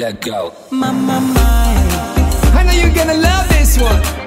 let go. My, I know you're gonna love this one.